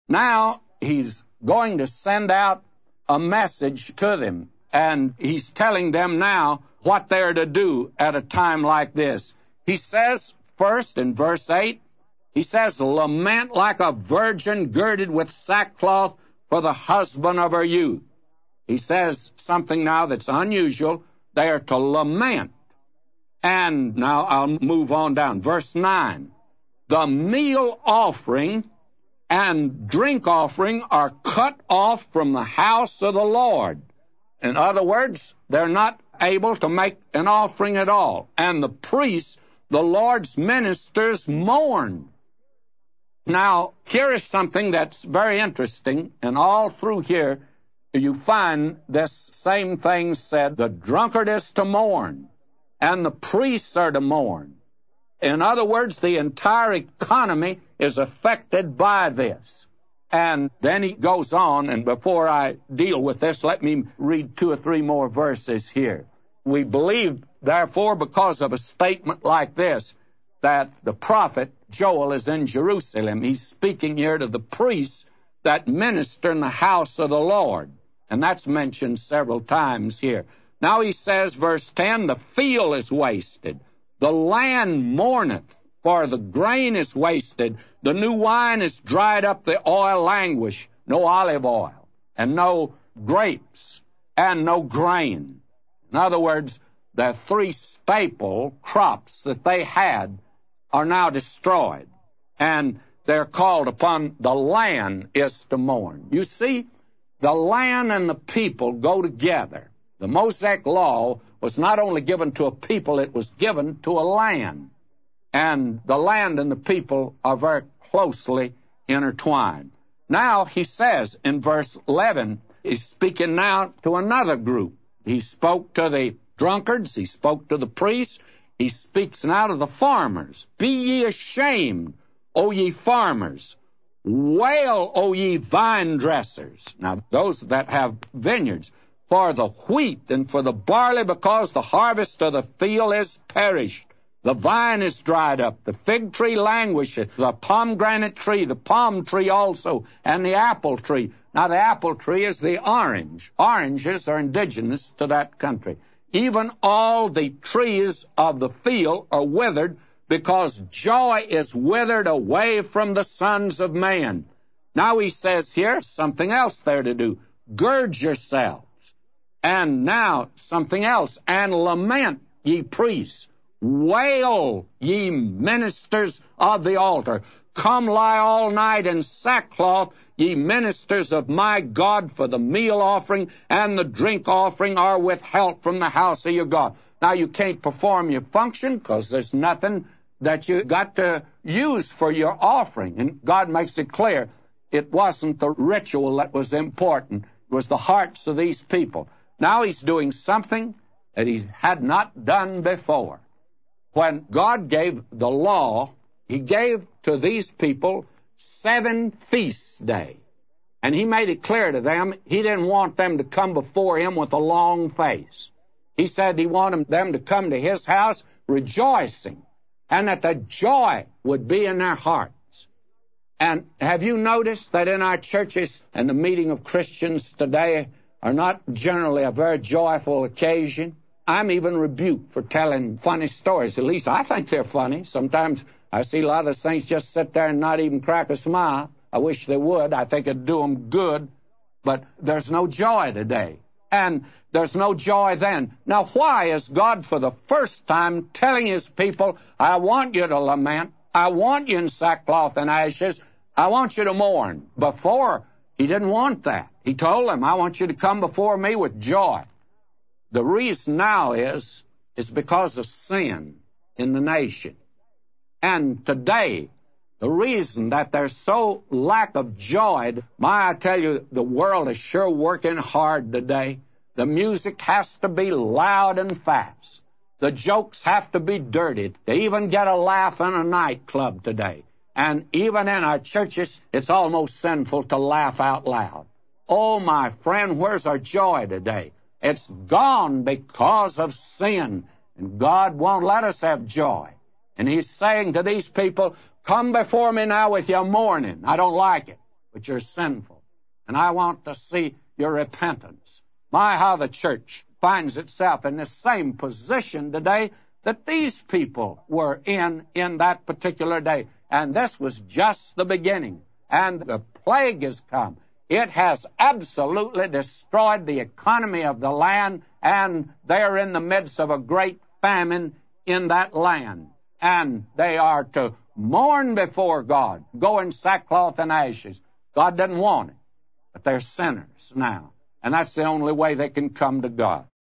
Now he's going to send out a message to them, and he's telling them now what they're to do at a time like this. He says, first in verse 8, he says, lament like a virgin girded with sackcloth for the husband of her youth. He says something now that's unusual. They are to lament. And now I'll move on down. Verse 9. The meal offering and drink offering are cut off from the house of the Lord. In other words, they're not able to make an offering at all. And the priests, the Lord's ministers, mourn. Now, here is something that's very interesting, and all through here you find this same thing said. The drunkard is to mourn, and the priests are to mourn. In other words, the entire economy is affected by this. And then he goes on, and before I deal with this, let me read 2 or 3 more verses here. We believe, therefore, because of a statement like this, that the prophet Joel is in Jerusalem. He's speaking here to the priests that minister in the house of the Lord. And that's mentioned several times here. Now he says, verse 10, the field is wasted. The land mourneth, for the grain is wasted. The new wine is dried up, the oil languish. No olive oil, and no grapes, and no grain. In other words, the 3 staple crops that they had are now destroyed. And they're called upon, the land is to mourn. You see, the land and the people go together. The Mosaic law was not only given to a people, it was given to a land. And the land and the people are very closely intertwined. Now, he says in verse 11, he's speaking now to another group. He spoke to the drunkards, he spoke to the priests, he speaks now to the farmers. Be ye ashamed, O ye farmers. Wail, O ye vine dressers. Now, those that have vineyards. For the wheat and for the barley, because the harvest of the field is perished. The vine is dried up, the fig tree languisheth, the pomegranate tree, the palm tree also, and the apple tree. Now, the apple tree is the orange. Oranges are indigenous to that country. Even all the trees of the field are withered, because joy is withered away from the sons of man. Now he says here something else there to do. Gird yourselves. And now something else. And lament, ye priests. Wail, ye ministers of the altar. Come lie all night in sackcloth, ye ministers of my God, for the meal offering and the drink offering are withheld from the house of your God. Now, you can't perform your function because there's nothing that you got to use for your offering. And God makes it clear it wasn't the ritual that was important. It was the hearts of these people. Now he's doing something that he had not done before. When God gave the law, he gave to these people 7 feast days. And he made it clear to them he didn't want them to come before him with a long face. He said he wanted them to come to his house rejoicing, and that the joy would be in their hearts. And have you noticed that in our churches and the meeting of Christians today are not generally a very joyful occasion? I'm even rebuked for telling funny stories. At least I think they're funny. Sometimes I see a lot of the saints just sit there and not even crack a smile. I wish they would. I think it'd do them good. But there's no joy today. And there's no joy then. Now, why is God for the first time telling his people, I want you to lament, I want you in sackcloth and ashes, I want you to mourn? Before, he didn't want that. He told them, I want you to come before me with joy. The reason now is because of sin in the nation. And today, the reason that there's so lack of joy, I tell you, the world is sure working hard today. The music has to be loud and fast. The jokes have to be dirty. They even get a laugh in a nightclub today. And even in our churches, it's almost sinful to laugh out loud. Oh, my friend, where's our joy today? It's gone because of sin. And God won't let us have joy. And he's saying to these people, come before me now with your mourning. I don't like it. but you're sinful. And I want to see your repentance. My, how the church finds itself in the same position today that these people were in that particular day. And this was just the beginning. And the plague has come. It has absolutely destroyed the economy of the land, and they're in the midst of a great famine in that land. And they are to mourn before God, go in sackcloth and ashes. God doesn't want it, but they're sinners now. And that's the only way they can come to God.